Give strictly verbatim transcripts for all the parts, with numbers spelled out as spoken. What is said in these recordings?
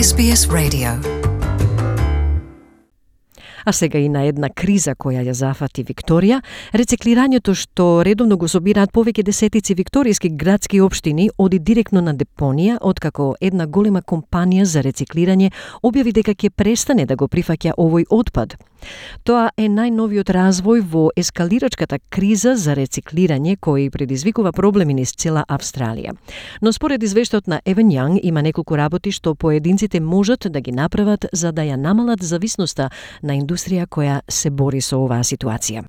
Ес Би Ес Radio. А сега и на една криза која ја зафати Викторија, рециклирањето што редовно го собираат повеќе десетици викторијски градски општини оди директно на депонија, откако една голема компанија за рециклирање објави дека ќе престане да го прифаќа овој отпад. Тоа е најновиот развој во ескалирачката криза за рециклирање кој предизвикува проблеми низ цела Австралија. Но според извештајот на Евен Јанг има неколку работи што поединците можат да ги направат за да ја намалат зависноста на индустрија која се бори со оваа ситуација.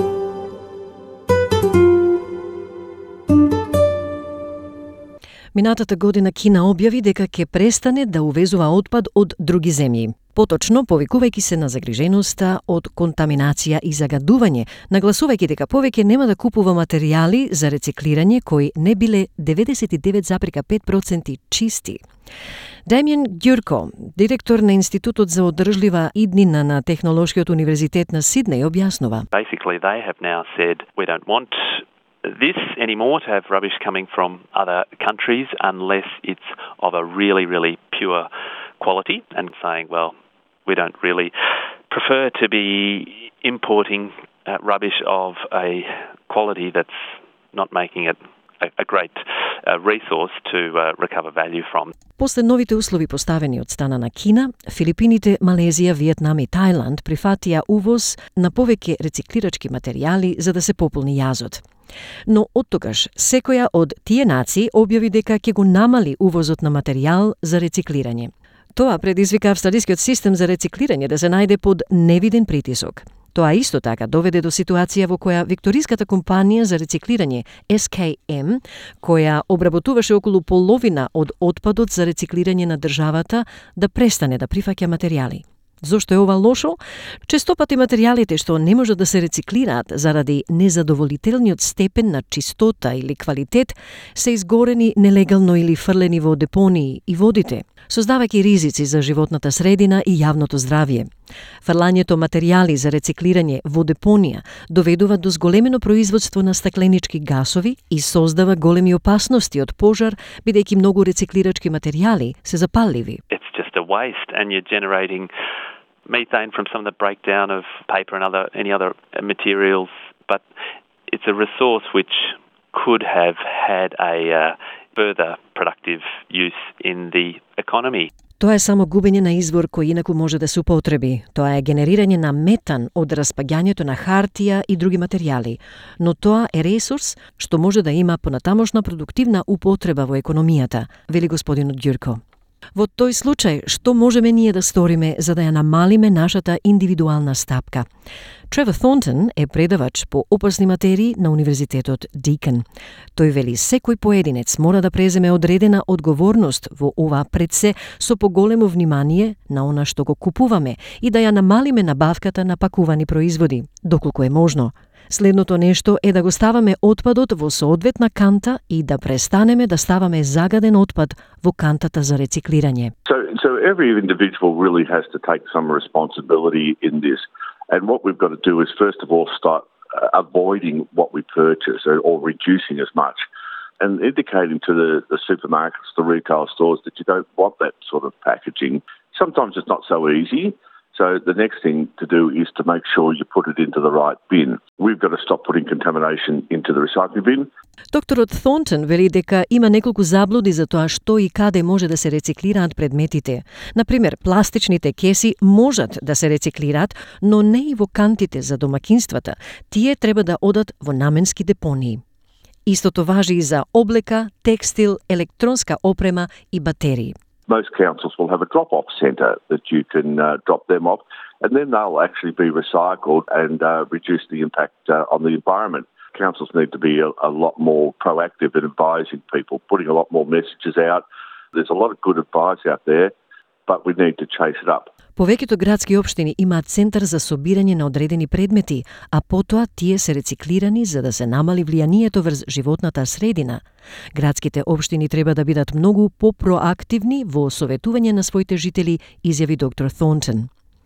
Минатата година Кина објави дека ќе престане да увезува отпад од други земји. Поточно, повикувајќи се на загриженоста од контаминација и загадување, нагласувајќи дека повеќе нема да купува материјали за рециклирање кои не биле деветдесет и девет зарез пет проценти чисти. Дамиен Ѓурко, директор на Институтот за одржлива иднина на Технолошкиот универзитет на Сиднеј, објаснува. Basically, they have now said we don't want this anymore to have rubbish coming from other countries unless it's of a really, really pure quality, and saying, well, we don't really prefer to be importing uh, rubbish of a quality that's not making it a, a great uh, resource to uh, recover value from. После новите услови поставени од страна на Кина, Филипините, Малезија, Виетнам и Тајланд прифатија увоз на повеќе рециклирачки материјали за да се пополни јазот. Но оттогаш секоја од тие нации објави дека ќе го намали увозот на материјал за рециклирање. Тоа предизвика австралискиот систем за рециклирање да се најде под невиден притисок. Тоа исто така доведе до ситуација во која викториската компанија за рециклирање Ес Кей Ем, која обработуваше околу половина од отпадот за рециклирање на државата, да престане да прифаќа материјали. Зошто е ова лошо? Честопати материјалите што не можат да се рециклираат заради незадоволителниот степен на чистота или квалитет се изгорени нелегално или фрлени во депонии и водите, создавајќи ризици за животната средина и јавното здравје. Фрлањето материјали за рециклирање во депонија доведува до зголемено производство на стакленички гасови и создава големи опасности од пожар, бидејќи многу рециклирачки материјали се запалливи. It's just a waste, and you're generating methane from some of the breakdown of paper and other any other materials, but it's a resource which could have had a uh, further productive use in the economy. Тоа е само губење на извор кој инаку може да се употреби. Тоа е генерирање на метан од распаѓањето на хартија и други материјали, но тоа е ресурс што може да има понатамошна продуктивна употреба во економијата, вели господинот Ѓурко. Во тој случај, што можеме ние да сториме за да ја намалиме нашата индивидуална стапка? Тревор Thornton е предавач по опасни материи на Универзитетот Дикон. Тој вели секој поединец мора да преземе одредена одговорност во ова пред се со поголемо внимание на она што го купуваме и да ја намалиме набавката на пакувани производи, доколку е можно. Следното нешто е да го ставаме отпадот во соодветна канта и да престанеме да ставаме загаден отпад во кантата за рециклирање. So, so every individual really has to take some responsibility in this. And what we've got to do is first of all start uh, avoiding what we purchase or, or reducing as much, and indicating to the, the supermarkets, the retail stores that you don't want that sort of packaging. Sometimes it's not so easy. So the next thing to do is to make sure you put it into the right bin. We've got to stop putting contamination into the recycling bin. Докторот Thornton вели дека има неколку заблуди за тоа што и каде може да се рециклираат предметите. Например, пластичните кеси можат да се рециклираат, но не и во кантите за домакинствата. Тие треба да одат во наменски депонии. Истото важи и за облека, текстил, електронска опрема и батерии. Most councils will have a drop-off centre that you can uh, drop them off, and then they'll actually be recycled and uh, reduce the impact uh, on the environment. Councils need to be a, a lot more proactive in advising people, putting a lot more messages out. There's a lot of good advice out there, but we need to chase it up. Повеќето градски општини имаат центар за собирање на одредени предмети, а потоа тие се рециклирани за да се намали влијанието врз животната средина. Градските општини треба да бидат многу по-проактивни во советување на своите жители, изјави доктор Thornton.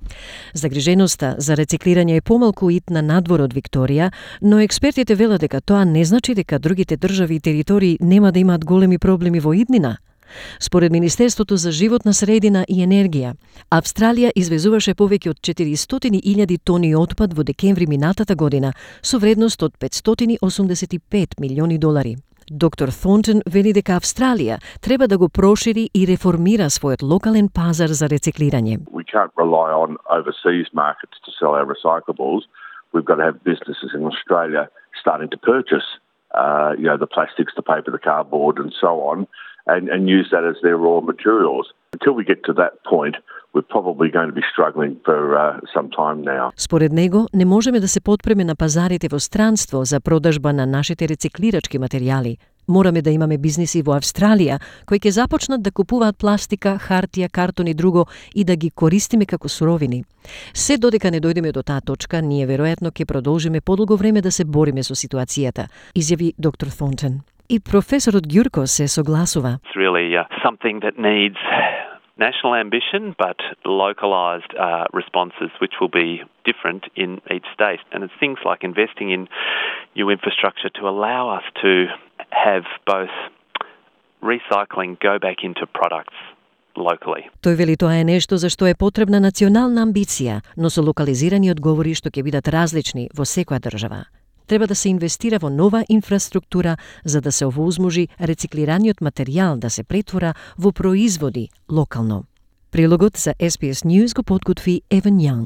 Загриженоста за рециклирање е помалку итна надвор од Викторија, но експертите велат дека тоа не значи дека другите држави и територии нема да имаат големи проблеми во иднина. Според Министерството за животна средина и енергија, Австралија извезуваше повеќе од четиристотини илјади тони отпад во декември минатата година со вредност од петстотини осумдесет и пет милиони долари. Доктор Thornton вели дека Австралија треба да го прошири и реформира својот локален пазар за рециклирање. We can't rely on overseas markets to sell our recyclables. We've got to have businesses in Australia starting to purchase uh, you know, the plastics, the paper, the cardboard and so on and, and use that as their raw materials. Until we get to that point, we're probably going to be struggling for uh, some time now. Според него, не можеме да се потпреме на пазарите во странство за продажба на нашите рециклирачки материјали. Мораме да имаме бизниси во Австралија кои ќе започнат да купуваат пластика, хартија, картон и друго и да ги користиме како суровини. Се додека не дојдеме до таа точка, ние веројатно ќе продолжиме подолго време да се бориме со ситуацијата, изјави доктор Thornton. И професорот Ѓурко се согласува. It's really uh, something that needs national ambition, but localised uh, responses which will be different in each state. And it's things like investing in new infrastructure to allow us to have both recycling go back into products locally. Тој вели тоа е нешто за што е потребна национална амбиција, но со локализирани одговори што ќе бидат различни во секоја држава. Треба да се инвестира во нова инфраструктура за да се овозможи рециклираниот материјал да се претвора во производи локално. Прилогот за Ес Би Ес News го подготви Еван Јанг.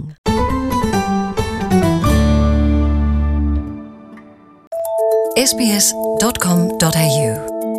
ес би ес dot com dot a u